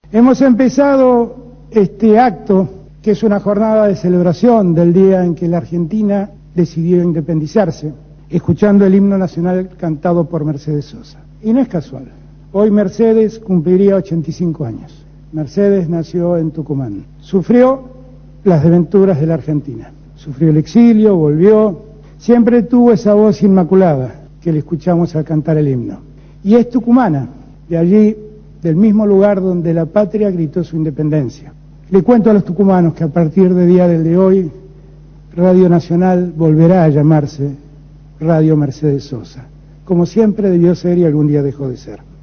Hemos empezado este acto, que es una jornada de celebración del día en que la Argentina decidió independizarse, escuchando el himno nacional cantado por Mercedes Sosa. Y no es casual. Hoy Mercedes cumpliría 85 años. Mercedes nació en Tucumán. Sufrió las desventuras de la Argentina. Sufrió el exilio, volvió. Siempre tuvo esa voz inmaculada que le escuchamos al cantar el himno. Y es tucumana, de allí, del mismo lugar donde la patria gritó su independencia. Le cuento a los tucumanos que a partir del día del de hoy, Radio Nacional volverá a llamarse Radio Mercedes Sosa, como siempre debió ser y algún día dejó de ser.